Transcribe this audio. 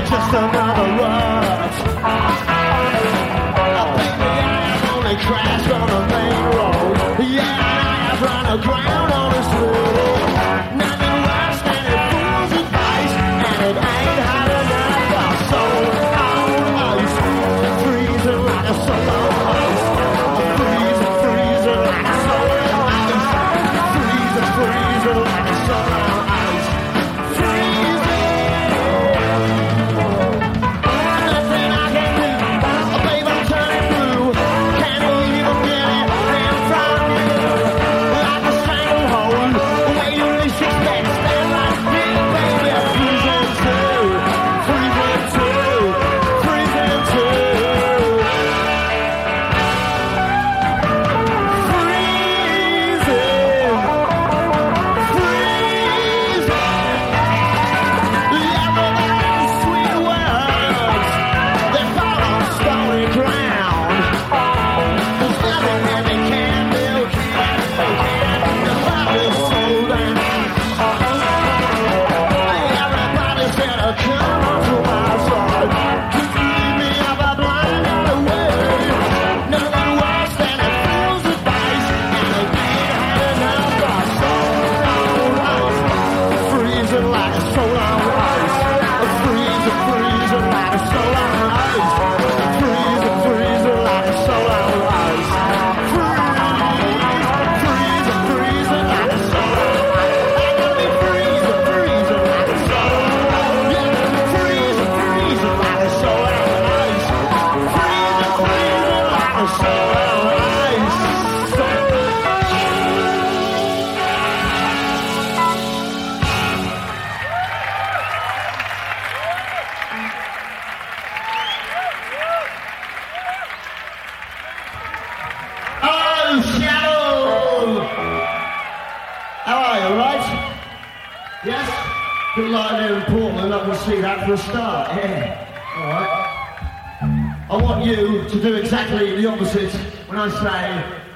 just another rut. Baby, I have only crashed on the main road. Yeah, and I have run aground on the street. Nothing worse than a fool's advice, and it ain't had enough of soul on ice. Freezing like a soul on ice. Freezing like a soul on ice. Freezing like a soul on ice. Bit like there in Portland, I can see that for a start, yeah. Alright. I want you to do exactly the opposite when I say